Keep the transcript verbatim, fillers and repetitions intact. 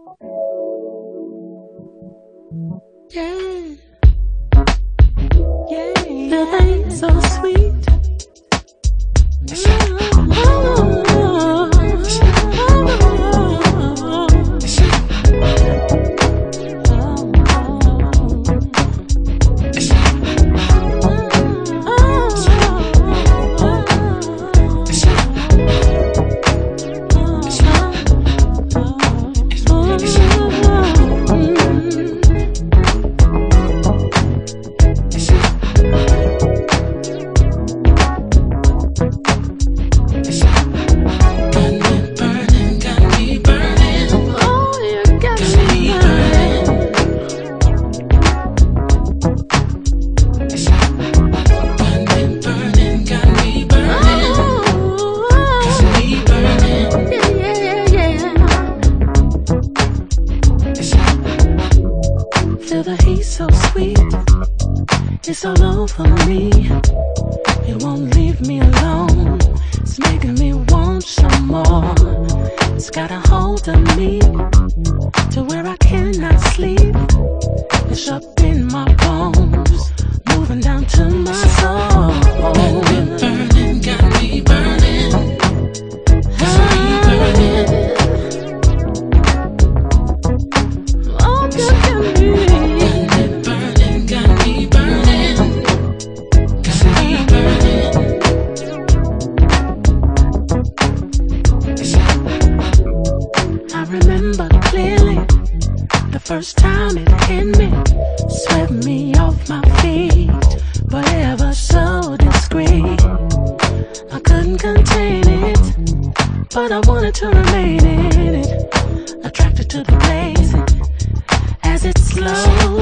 Yeah, yeah, that ain't so sweet. Feel the heat so sweet, it's all over me. It won't leave me alone, it's making me want some more. It's got a hold of me to where I cannot sleep. It's up in my bones, moving down to my soul. Got me burning, got me burning, got me burning. Oh, got me. I remember clearly the first time it hit me, swept me off my feet, but ever so discreet. I couldn't contain it, but I wanted to remain in it, attracted to the blaze as it slowed